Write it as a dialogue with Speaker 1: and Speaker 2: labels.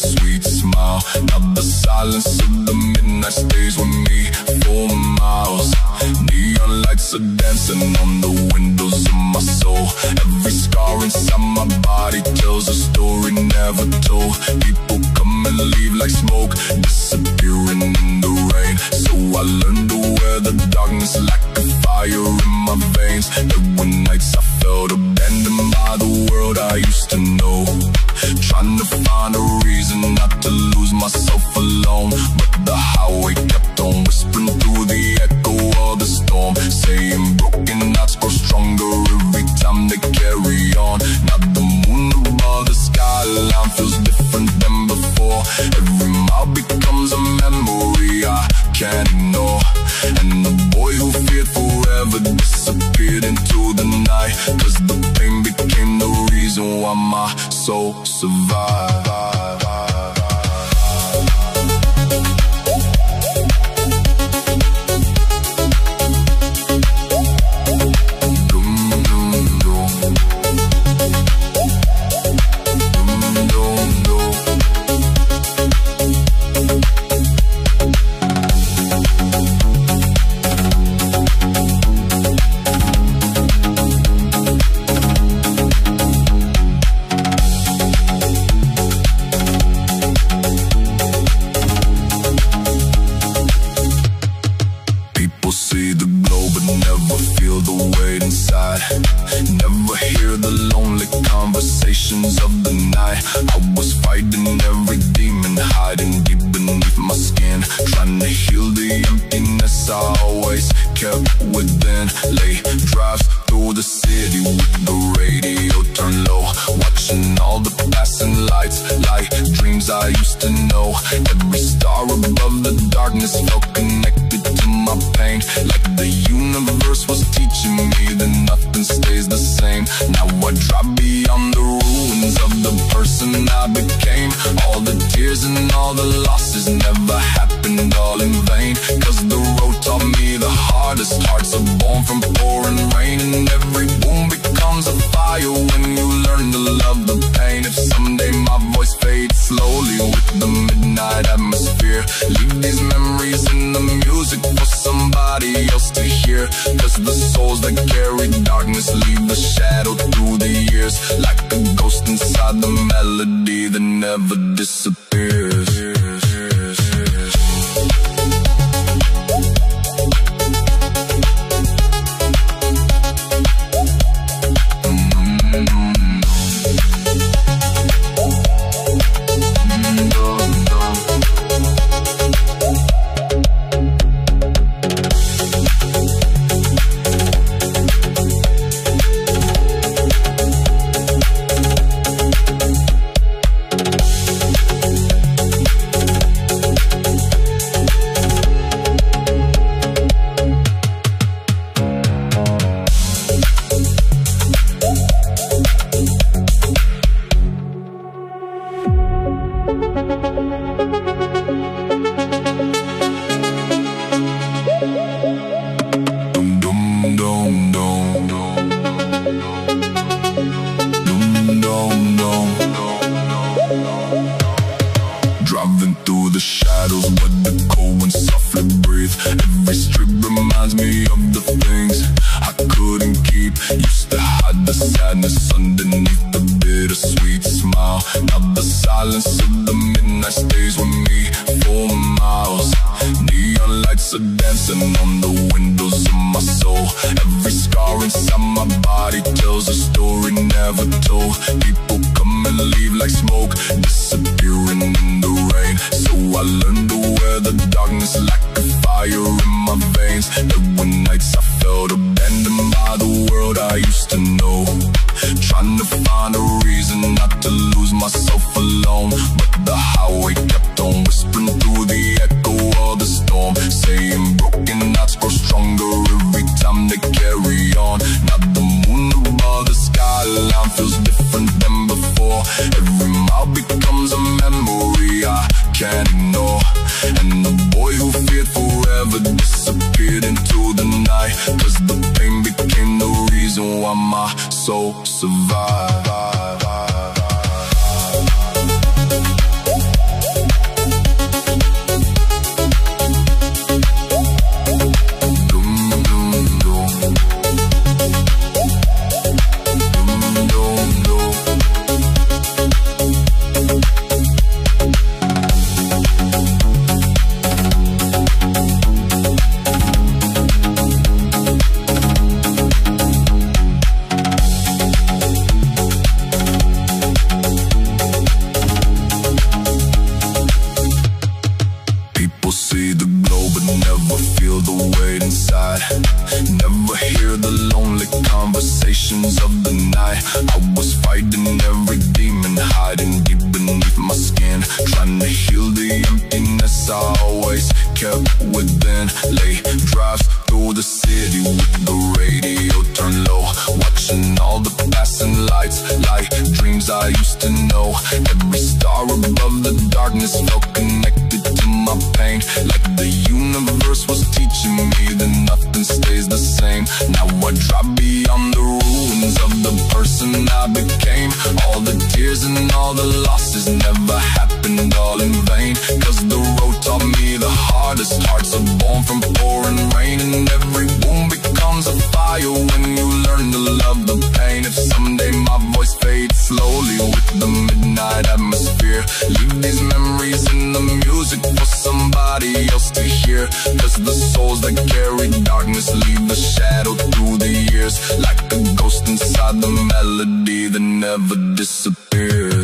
Speaker 1: bittersweet smile. Now the silence of the midnight stays with me for miles. Neon lights are dancing on the windows of my soul. Every scar inside my body tells a story never told. People come and leave like smoke, disappearing in the rain. So I learned to wear the darkness like a fire in my veins. There were nights I felt abandoned by the world I used to know, trying to find a reason not to lose myself alone. But the highway kept on whispering through the echo of the storm, saying broken hearts grow stronger every time they carry on. Now the moon above the skyline feels different than before. Every mile becomes a memory I can't ignore. And the boy who feared forever disappeared into the night, 'cause the pain became the reason why my soul survived. Never hear the lonely conversations of the night. I was fighting every demon hiding deep beneath my skin, trying to heal the emptiness I always kept within. Late drives through the city with the radio turned low, watching all the passing lights like dreams I used to know. Every star above the darkness felt connected to my pain, like the universe was teaching me that nothing stays the same. Now I drive beyond the ruins of the person I became. All the tears and all the losses never happened all in vain, 'cause the road taught me the hardest hearts are born from pouring rain. And every wound becomes a fire when you learn to love the pain. If someday my voice fades slowly with the midnight atmosphere, leave these memories in the music for somebody else to hear, 'cause the souls that carry darkness leave the shadow through the years, like a ghost inside the melody that never disappears. Driving through the shadows where the cold wind softly breathe. Every street reminds me of the things I couldn't keep. Used to hide the sadness underneath the bittersweet smile. Now the silence of the midnight stays with me for miles. Neon lights are dancing on the windows of my soul. Every scar inside my body tells a story never told. People come and leave like smoke, disappearing in the rain. So I learned to wear the darkness like a fire in my veins. There were nights I felt abandoned by the world I used to know, trying to find a reason not to lose myself alone. But the highway kept on whispering through the echo of the storm, saying broken hearts grow stronger every time they carry on. Now the moon above the skyline feels different than before. Every mile becomes a memory I can't ignore. And the boy who feared forever disappeared into the night, 'cause the pain became the reason why my soul survived. I was fighting every demon, hiding deep beneath my skin, trying to heal the emptiness I always kept within. Late drives through the city with the radio turned low, watching all the passing lights like dreams I used to know. Every star above the darkness felt connected to my pain, like the universe was teaching me that nothing stays the same. Now I drive beyond the ruins of the person I became. All the tears and all the losses never happened all in vain, cause the road taught me the hardest hearts are born from pouring rain. And every wound becomes a fire when you learn to love the pain. If someday my voice fades slowly with the midnight atmosphere, leave these memories in the music for somebody else to hear, cause the souls that carry darkness leave a shadow through the years, like a ghost inside the melody that never disappears.